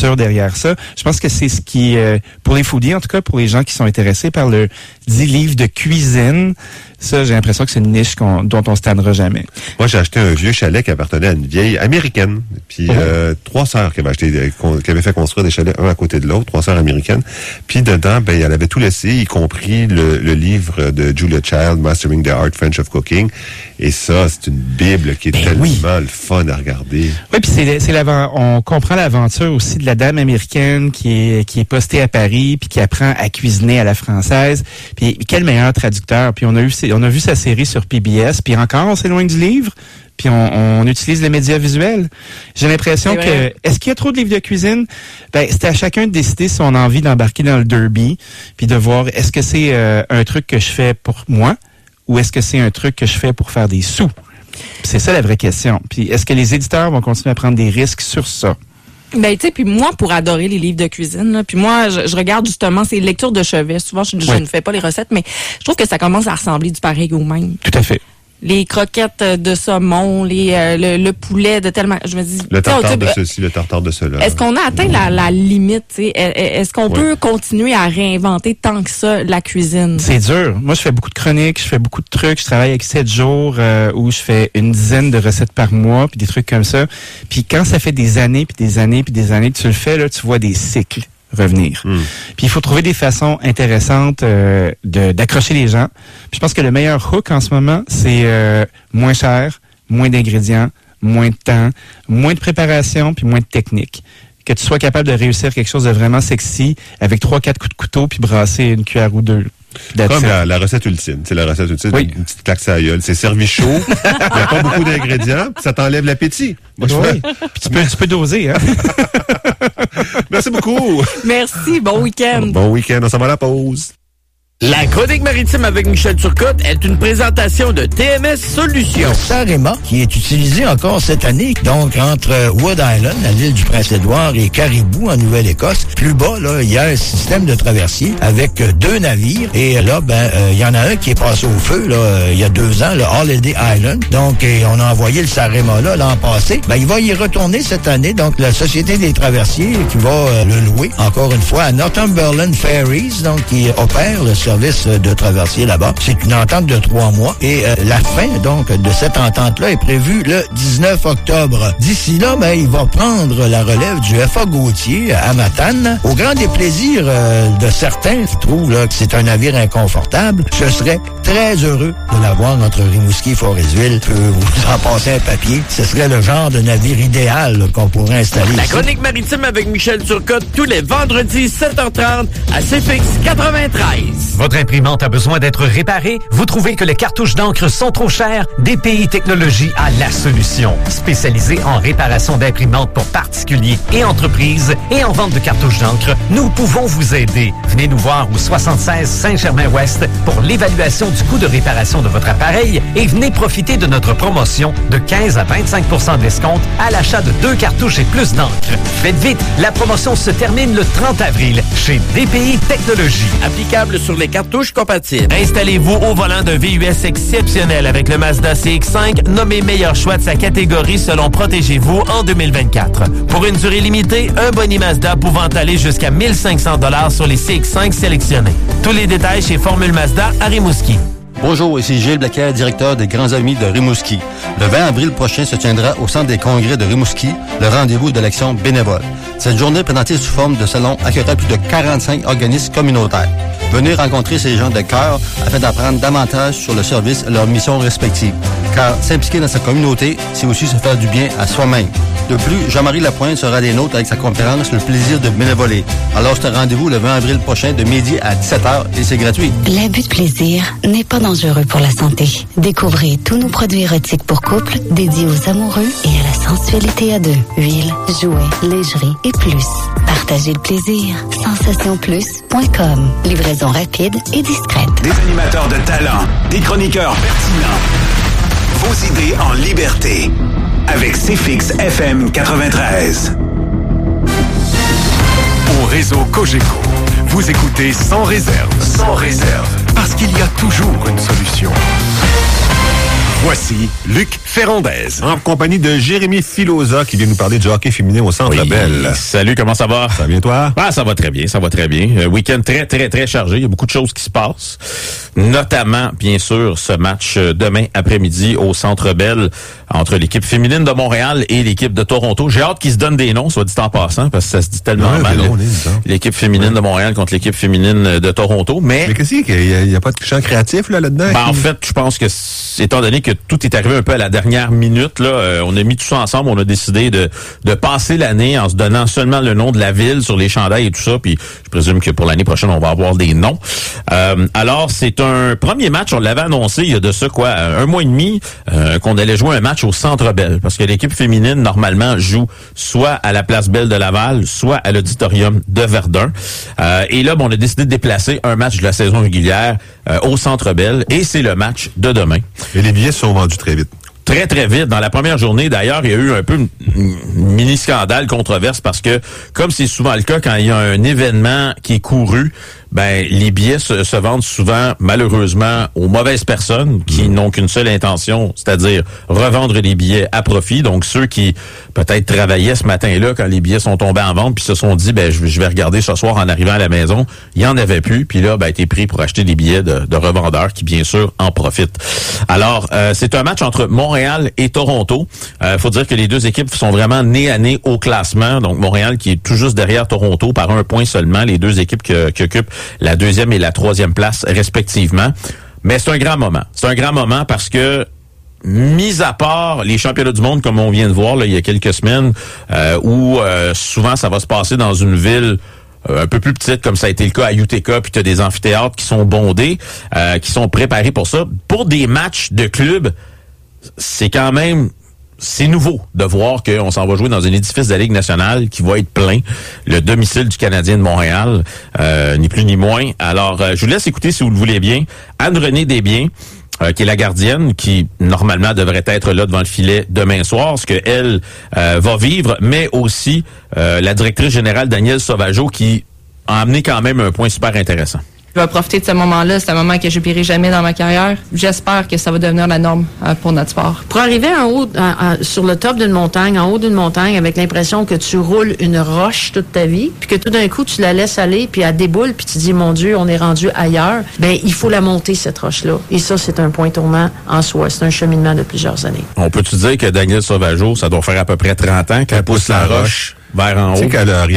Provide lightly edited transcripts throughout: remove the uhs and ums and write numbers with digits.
l'aventure derrière ça. Je pense que c'est ce qui, pour les foodies, en tout cas, pour les gens qui sont intéressés par le 10 livres de cuisine, ça, j'ai l'impression que c'est une niche dont on se tannera jamais. Moi, j'ai acheté un vieux chalet qui appartenait à une vieille américaine. Puis 3 sœurs qui avaient fait construire des chalets un à côté de l'autre, 3 sœurs américaines. Puis dedans, elle avait tout laissé, y compris le livre de Julia Child, Mastering the Art French of Cooking. Et ça, c'est une bible qui est tellement le fun à regarder. Oui, puis on comprend l'aventure aussi de la dame américaine qui est postée à Paris puis qui apprend à cuisiner à la française. Puis quel meilleur traducteur. Puis on a vu sa série sur PBS. Puis encore, on s'éloigne du livre. Puis on utilise les médias visuels. J'ai l'impression que... Est-ce qu'il y a trop de livres de cuisine? C'est à chacun de décider si on a envie d'embarquer dans le derby, puis de voir est-ce que c'est un truc que je fais pour moi ou est-ce que c'est un truc que je fais pour faire des sous? Puis c'est ça la vraie question. Puis est-ce que les éditeurs vont continuer à prendre des risques sur ça? Ben, tu sais, puis moi, pour adorer les livres de cuisine, là, puis moi, je regarde justement ces lectures de chevet. Souvent, je ne fais pas les recettes, mais je trouve que ça commence à ressembler du pareil au même. Tout à fait. Les croquettes de saumon, le poulet de tellement... Je me dis... Le tartare de ceci, le tartare de cela. Est-ce qu'on a atteint la limite? T'sais? Est-ce qu'on peut continuer à réinventer tant que ça la cuisine? C'est dur. Moi, je fais beaucoup de chroniques, je fais beaucoup de trucs. Je travaille avec 7 jours où je fais une dizaine de recettes par mois, puis des trucs comme ça. Puis quand ça fait des années, puis des années, puis des années que tu le fais, là, tu vois des cycles revenir. Puis il faut trouver des façons intéressantes d'accrocher les gens. Puis je pense que le meilleur hook en ce moment, c'est moins cher, moins d'ingrédients, moins de temps, moins de préparation, puis moins de technique. Que tu sois capable de réussir quelque chose de vraiment sexy avec 3-4 coups de couteau puis brasser une cuillère ou deux. Comme la recette ultime. C'est la recette ultime, une petite claque à la gueule. C'est servi chaud, il n'y a pas beaucoup d'ingrédients, puis ça t'enlève l'appétit. Moi, puis tu peux doser, hein? Merci beaucoup. Merci, bon week-end. Bon week-end, on s'en va à la pause. La chronique maritime avec Michel Turcotte est une présentation de TMS Solutions. Le Sarema, qui est utilisé encore cette année, donc entre Wood Island, à l'île du Prince-Édouard, et Caribou, en Nouvelle-Écosse. Plus bas, là, il y a un système de traversier avec 2 navires. Et là, il y en a un qui est passé au feu, là, il y a 2 ans, le Holiday Island. Donc, on a envoyé le Sarema là, l'an passé. Il va y retourner cette année. Donc, la Société des traversiers qui va le louer, encore une fois, à Northumberland Ferries, donc, qui opère le service de traversier là-bas. C'est une entente de 3 mois et la fin donc de cette entente-là est prévue le 19 octobre. D'ici là, il va prendre la relève du F.A. Gauthier à Matane. Au grand déplaisir de certains qui trouvent là, que c'est un navire inconfortable, je serais très heureux de l'avoir entre Rimouski et Forestville. Je peux vous en passer un papier. Ce serait le genre de navire idéal là, qu'on pourrait installer. La chronique maritime avec Michel Turcotte tous les vendredis 7h30 à CFX 93. Votre imprimante a besoin d'être réparée? Vous trouvez que les cartouches d'encre sont trop chères? DPI Technologies a la solution. Spécialisée en réparation d'imprimantes pour particuliers et entreprises et en vente de cartouches d'encre, nous pouvons vous aider. Venez nous voir au 76 Saint-Germain-Ouest pour l'évaluation du coût de réparation de votre appareil et venez profiter de notre promotion de 15 à 25% d'escompte à l'achat de 2 cartouches et plus d'encre. Faites vite, la promotion se termine le 30 avril chez DPI Technologies. Applicable sur les cartouches compatibles. Installez-vous au volant d'un VUS exceptionnel avec le Mazda CX-5, nommé meilleur choix de sa catégorie selon Protégez-vous en 2024. Pour une durée limitée, un boni Mazda pouvant aller jusqu'à 1500 $ sur les CX-5 sélectionnés. Tous les détails chez Formule Mazda à Rimouski. Bonjour, ici Gilles Blaquet, directeur des Grands Amis de Rimouski. Le 20 avril prochain se tiendra au Centre des congrès de Rimouski le rendez-vous de l'action bénévole. Cette journée présentée sous forme de salon accueillera plus de 45 organismes communautaires. Venez rencontrer ces gens de cœur afin d'apprendre davantage sur le service et leurs missions respectives. Car s'impliquer dans sa communauté, c'est aussi se faire du bien à soi-même. De plus, Jean-Marie Lapointe sera des nôtres avec sa conférence Le plaisir de bénévoler. Alors, c'est un rendez-vous le 20 avril prochain de midi à 17h et c'est gratuit. L'abus de plaisir n'est pas dangereux pour la santé. Découvrez tous nos produits érotiques pour couple dédiés aux amoureux et à la sensualité à deux. Huile, jouets, lingerie et plus. Partagez le plaisir. Sensationplus.com. Livraison rapide et discrète. Des animateurs de talent, des chroniqueurs pertinents. Vos idées en liberté. Avec CFX FM 93. Au réseau Cogeco, vous écoutez Sans réserve. Sans réserve. Parce qu'il y a toujours une solution. Voici Luc Ferrandez. En compagnie de Jérémy Filosa qui vient nous parler du hockey féminin au Centre Bell. Salut, comment ça va? Ça va bien, toi? Ah, ça va très bien, ça va très bien. Week-end très, très, très chargé. Il y a beaucoup de choses qui se passent. Notamment, bien sûr, ce match demain après-midi au Centre Bell entre l'équipe féminine de Montréal et l'équipe de Toronto. J'ai hâte qu'ils se donnent des noms, soit dit en passant, parce que ça se dit tellement mal. L'équipe féminine de Montréal contre l'équipe féminine de Toronto. Mais qu'est-ce qu'il y a pas de champ créatif là-dedans? En fait, je pense que étant donné que tout est arrivé un peu à la dernière minute, là, on a mis tout ça ensemble, on a décidé de passer l'année en se donnant seulement le nom de la ville sur les chandails et tout ça, puis je présume que pour l'année prochaine, on va avoir des noms. Alors, c'est un premier match, on l'avait annoncé il y a de ça, un mois et demi, qu'on allait jouer un match au Centre Bell, parce que l'équipe féminine, normalement, joue soit à la Place Bell de Laval, soit à l'Auditorium de Verdun. Et là, on a décidé de déplacer un match de la saison régulière au Centre Bell, et c'est le match de demain. Et les billets sont vendus très vite. Très, très vite. Dans la première journée, d'ailleurs, il y a eu un peu une mini-scandale, controverse, parce que, comme c'est souvent le cas quand il y a un événement qui est couru, les billets se vendent souvent, malheureusement, aux mauvaises personnes qui n'ont qu'une seule intention, c'est-à-dire revendre les billets à profit. Donc, ceux qui peut-être travaillaient ce matin-là quand les billets sont tombés en vente, puis se sont dit, je vais regarder ce soir en arrivant à la maison, il y en avait plus, puis là, t'es pris pour acheter des billets de revendeurs qui, bien sûr, en profitent. Alors, c'est un match entre Montréal et Toronto. Faut dire que les deux équipes sont vraiment nez à nez au classement. Donc, Montréal qui est tout juste derrière Toronto par 1 point seulement, les deux équipes qui occupent la 2e et la 3e place respectivement. Mais c'est un grand moment. C'est un grand moment parce que, mis à part les championnats du monde, comme on vient de voir là, il y a quelques semaines, où souvent ça va se passer dans une ville un peu plus petite, comme ça a été le cas à Utica, puis tu as des amphithéâtres qui sont bondés, qui sont préparés pour ça. Pour des matchs de club, c'est quand même... C'est nouveau de voir qu'on s'en va jouer dans un édifice de la Ligue nationale qui va être plein, le domicile du Canadien de Montréal, ni plus ni moins. Alors, je vous laisse écouter, si vous le voulez bien, Anne-Renée Desbiens, qui est la gardienne, qui normalement devrait être là devant le filet demain soir, ce qu'elle va vivre, mais aussi la directrice générale Danielle Sauvageau, qui a amené quand même un point super intéressant. Je vais profiter de ce moment-là. C'est un moment que je n'oublierai jamais dans ma carrière. J'espère que ça va devenir la norme pour notre sport. Pour arriver en haut, sur le top d'une montagne, en haut d'une montagne, avec l'impression que tu roules une roche toute ta vie, puis que tout d'un coup, tu la laisses aller, puis elle déboule, puis tu dis, mon Dieu, on est rendu ailleurs, il faut la monter, cette roche-là. Et ça, c'est un point tournant en soi. C'est un cheminement de plusieurs années. On peut-tu dire que Danielle Sauvageau, ça doit faire à peu près 30 ans qu'elle pousse la roche vers en haut? Tu sais qu'elle a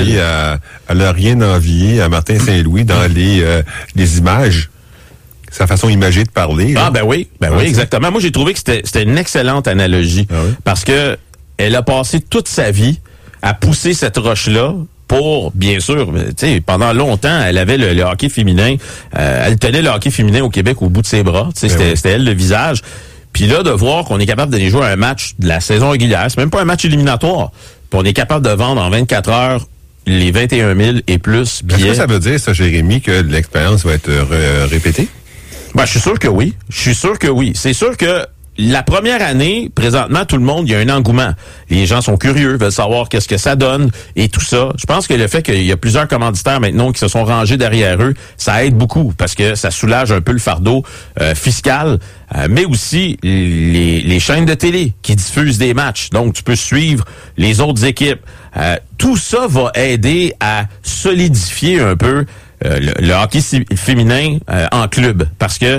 rien envié à Martin Saint-Louis dans les images. Sa façon imagée de parler. Ah, oui, exactement. Moi, j'ai trouvé que c'était une excellente analogie. Ah oui? Parce que elle a passé toute sa vie à pousser cette roche-là pour, bien sûr, tu sais, pendant longtemps, elle avait le hockey féminin. Elle tenait le hockey féminin au Québec au bout de ses bras. Tu sais, c'était elle le visage. Puis là, de voir qu'on est capable d'aller jouer un match de la saison régulière, c'est même pas un match éliminatoire. Puis on est capable de vendre en 24 heures les 21 000 et plus billets. Est-ce que ça veut dire, ça, Jérémy, que l'expérience va être répétée? Je suis sûr que oui. C'est sûr que la première année, présentement, tout le monde, il y a un engouement. Les gens sont curieux, veulent savoir qu'est-ce que ça donne et tout ça. Je pense que le fait qu'il y a plusieurs commanditaires maintenant qui se sont rangés derrière eux, ça aide beaucoup parce que ça soulage un peu le fardeau fiscal, mais aussi les chaînes de télé qui diffusent des matchs. Donc, tu peux suivre les autres équipes. Tout ça va aider à solidifier un peu le hockey féminin en club, parce que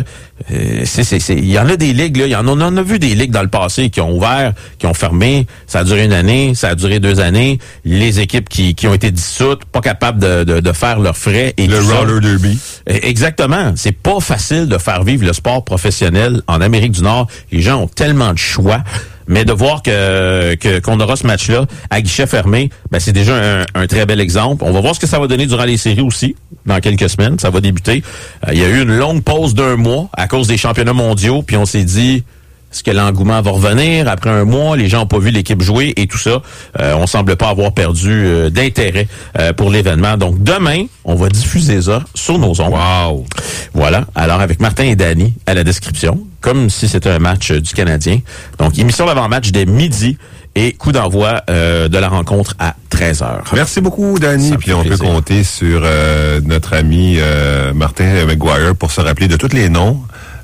il y en a des ligues là, on en a vu des ligues dans le passé qui ont ouvert, qui ont fermé, ça a duré 1 année, ça a duré 2 années, les équipes qui ont été dissoutes, pas capables de faire leurs frais et le roller derby. Exactement, c'est pas facile de faire vivre le sport professionnel en Amérique du Nord. Les gens ont tellement de choix. Mais de voir qu'on aura ce match-là à guichet fermé, c'est déjà un très bel exemple. On va voir ce que ça va donner durant les séries aussi, dans quelques semaines. Ça va débuter. Il y a eu une longue pause d'1 mois à cause des championnats mondiaux, puis on s'est dit, est-ce que l'engouement va revenir après 1 mois? Les gens n'ont pas vu l'équipe jouer et tout ça. On semble pas avoir perdu d'intérêt pour l'événement. Donc demain, on va diffuser ça sur nos ondes. Wow! Voilà. Alors avec Martin et Danny à la description, comme si c'était un match du Canadien. Donc émission d'avant-match dès midi et coup d'envoi de la rencontre à 13h. Merci beaucoup, Danny. Puis on peut compter sur notre ami Martin McGuire pour se rappeler de tous les noms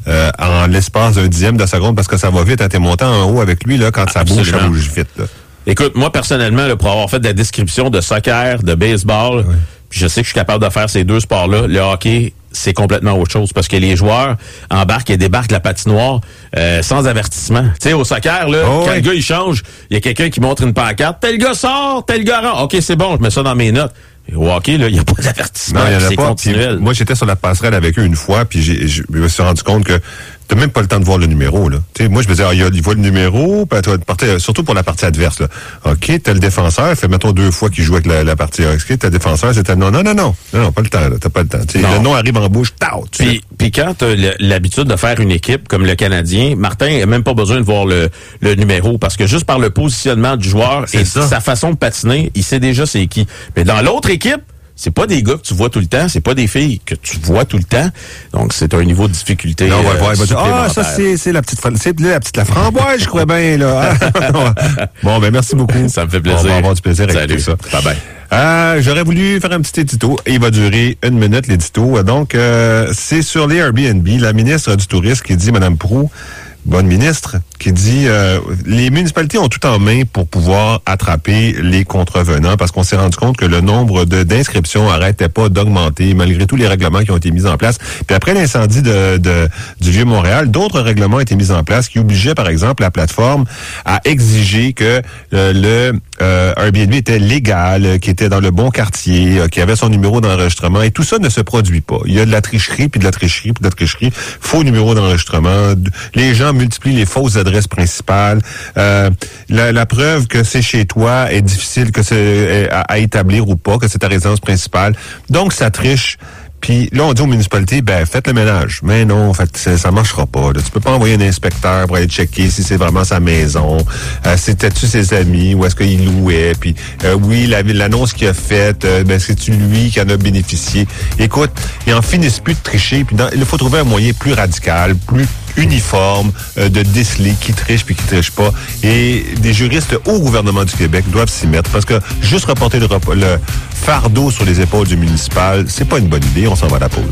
en l'espace d'un dixième de seconde parce que ça va vite à tes montants en haut avec lui, là, quand ça bouge vite, là. Écoute, moi, personnellement, là, pour avoir fait de la description de soccer, de baseball, puis je sais que je suis capable de faire ces deux sports-là, le hockey, c'est complètement autre chose parce que les joueurs embarquent et débarquent de la patinoire sans avertissement. Tu sais, au soccer, là, quand le gars, il change, il y a quelqu'un qui montre une pancarte, tel gars sort, tel gars rentre. OK, c'est bon, je mets ça dans mes notes. Et au hockey, là, il n'y a pas d'avertissement. Non, il y en a c'est pas. continuel. Moi, j'étais sur la passerelle avec eux une fois, puis je me suis rendu compte que t'as même pas le temps de voir le numéro, là. Tu sais, moi, je me disais, il voit le numéro, surtout pour la partie adverse, là. OK, t'as le défenseur, fait, mettons, 2 fois qu'il joue avec la partie OK, t'as le défenseur, c'était non, pas le temps, là. T'as pas le temps. Tu sais, le nom arrive en bouche, Puis quand t'as l'habitude de faire une équipe comme le Canadien, Martin n'a même pas besoin de voir le numéro, parce que juste par le positionnement du joueur et sa façon de patiner, il sait déjà c'est qui. Mais dans l'autre équipe, c'est pas des gars que tu vois tout le temps, c'est pas des filles que tu vois tout le temps. Donc, c'est un niveau de difficulté. Non, on va dire, ça, c'est la petite framboise, je crois bien, là. Bon, ben, merci beaucoup. Ça me fait plaisir. On va avoir du plaisir avec tout ça. Bye-bye. J'aurais voulu faire un petit édito. Il va durer 1 minute, l'édito. Donc, c'est sur les Airbnb. La ministre du Tourisme qui dit, Mme Proulx, bonne ministre, qui dit les municipalités ont tout en main pour pouvoir attraper les contrevenants parce qu'on s'est rendu compte que le nombre d'inscriptions n'arrêtait pas d'augmenter malgré tous les règlements qui ont été mis en place. Puis après l'incendie du Vieux-Montréal, d'autres règlements ont été mis en place qui obligeaient, par exemple, la plateforme à exiger que le Airbnb était légal, qui était dans le bon quartier, qui avait son numéro d'enregistrement. Et tout ça ne se produit pas. Il y a de la tricherie, puis de la tricherie, puis de la tricherie. Faux numéro d'enregistrement. Les gens multiplient les fausses adresses principales. La preuve que c'est chez toi est difficile que c'est à établir ou pas, que c'est ta résidence principale. Donc, ça triche. Puis là, on dit aux municipalités, faites le ménage. Mais non, en fait, ça marchera pas. Là. Tu peux pas envoyer un inspecteur pour aller checker si c'est vraiment sa maison. C'était-tu ses amis ou est-ce qu'il louait? Puis oui, l'annonce qu'il a faite, c'est-tu lui qui en a bénéficié? Écoute, ils en finissent plus de tricher. Puis il faut trouver un moyen plus radical, plus uniforme de déceler qui triche puis qui triche pas. Et des juristes au gouvernement du Québec doivent s'y mettre parce que juste reporter le fardeau sur les épaules du municipal, c'est pas une bonne idée. On s'en va à la pause.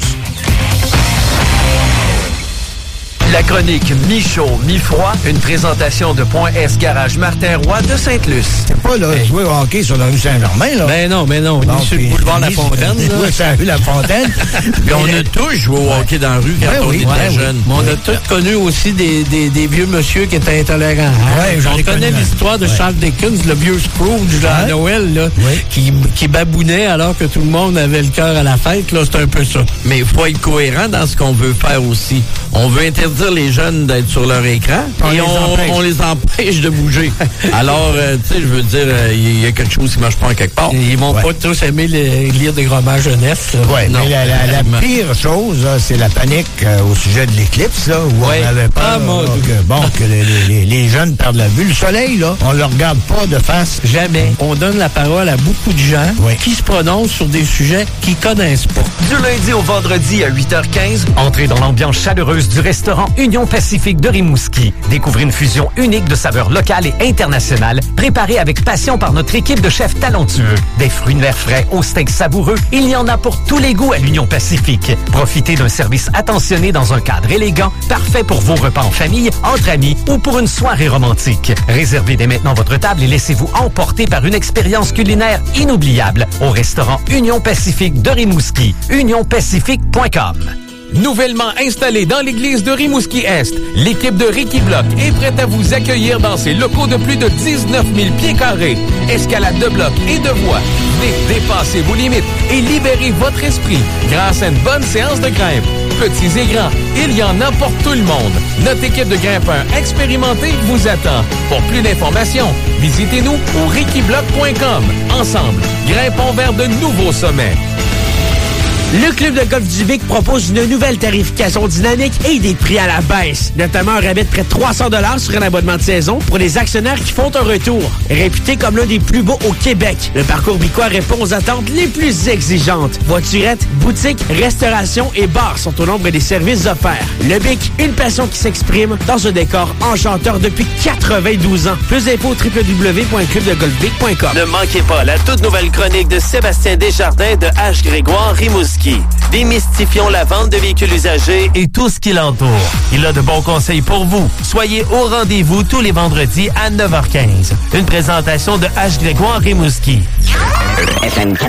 La chronique mi-chaud, mi-froid, une présentation de Point S Garage Martin Roy de Sainte-Luce. C'est pas là, jouer au hockey sur la rue Saint-Germain, là. Ben non. Ni sur le boulevard La Fontaine. Oui, sur la rue La Fontaine. Puis on a tous joué au hockey dans la rue quand on était jeunes. Mais on a tous connu aussi des vieux monsieur qui étaient intolérants. On connaît l'histoire de Charles Dickens, le vieux Scrooge à Noël, là, qui babounait alors que tout le monde avait le cœur à la fête. Là, c'est un peu ça. Mais il faut être cohérent dans ce qu'on veut faire aussi. On veut interdire les jeunes d'être sur leur écran et on les empêche de bouger. Alors, tu sais, je veux dire, il y a quelque chose qui marche pas en quelque part. Ils vont pas tous aimer lire des romans jeunesse. Oui, mais la pire chose, là, c'est la panique au sujet de l'éclipse, là, où on avait peur que les jeunes perdent la vue. Le soleil, là, on le regarde pas de face. Jamais. On donne la parole à beaucoup de gens qui se prononcent sur des sujets qu'ils connaissent pas. Du lundi au vendredi à 8h15, entrez dans l'ambiance chaleureuse du restaurant Union Pacifique de Rimouski. Découvrez une fusion unique de saveurs locales et internationales, préparée avec passion par notre équipe de chefs talentueux. Des fruits de mer frais au steak savoureux, il y en a pour tous les goûts à l'Union Pacifique. Profitez d'un service attentionné dans un cadre élégant, parfait pour vos repas en famille, entre amis ou pour une soirée romantique. Réservez dès maintenant votre table et laissez-vous emporter par une expérience culinaire inoubliable au restaurant Union Pacifique de Rimouski. unionpacifique.com. Nouvellement installée dans l'église de Rimouski-Est, l'équipe de Ricky Block est prête à vous accueillir dans ses locaux de plus de 19 000 pieds carrés. Escalade de blocs et de voies. Venez dépasser vos limites et libérer votre esprit grâce à une bonne séance de grimpe. Petits et grands, il y en a pour tout le monde. Notre équipe de grimpeurs expérimentés vous attend. Pour plus d'informations, visitez-nous au rickyblock.com. Ensemble, grimpons vers de nouveaux sommets. Le Club de golf du Vic propose une nouvelle tarification dynamique et des prix à la baisse. Notamment un rabais de près de 300 $ sur un abonnement de saison pour les actionnaires qui font un retour. Réputé comme l'un des plus beaux au Québec, le parcours bicois répond aux attentes les plus exigeantes. Voiturettes, boutiques, restauration et bars sont au nombre des services offerts. Le Bic, une passion qui s'exprime dans un décor enchanteur depuis 92 ans. Plus d'infos www.clubdegolfvic.com. Ne manquez pas la toute nouvelle chronique de Sébastien Desjardins de H. Grégoire Rimouski. Rimouski. Démystifions la vente de véhicules usagés et tout ce qui l'entoure. Il a de bons conseils pour vous. Soyez au rendez-vous tous les vendredis à 9h15. Une présentation de H. Grégoire Rimouski.